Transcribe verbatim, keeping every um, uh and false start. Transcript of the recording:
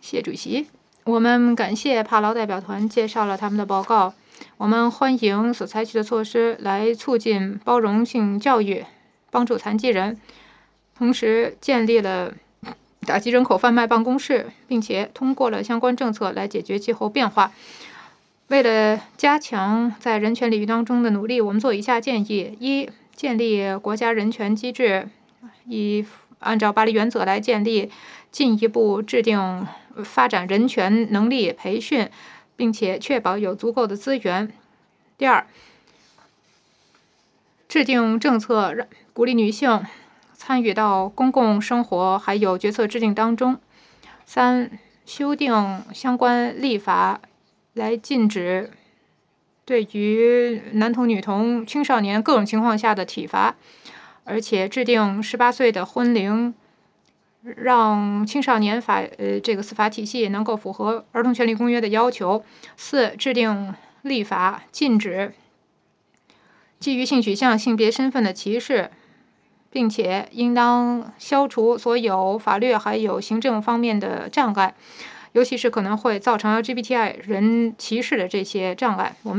谢主席，我们感谢帕劳代表团介绍了他们的报告。我们欢迎所采取的措施来促进包容性教育，帮助残疾人，同时建立了打击人口贩卖办公室，并且通过了相关政策来解决气候变化。为了加强在人权领域当中的努力，我们做以下建议：一、建立国家人权机制，以按照巴黎原则来建立，进一步制定发展人权能力培训，并且确保有足够的资源。第二，制定政策，鼓励女性参与到公共生活还有决策制定当中。三、修订相关立法，来禁止对于男童、女童、青少年各种情况下的体罚，而且制定十八岁的婚龄，让青少年法呃这个司法体系能够符合儿童权利公约的要求。四、制定立法禁止基于性取向、性别身份的歧视，并且应当消除所有法律还有行政方面的障碍，尤其是可能会造成 L G B T I 人歧视的这些障碍。我们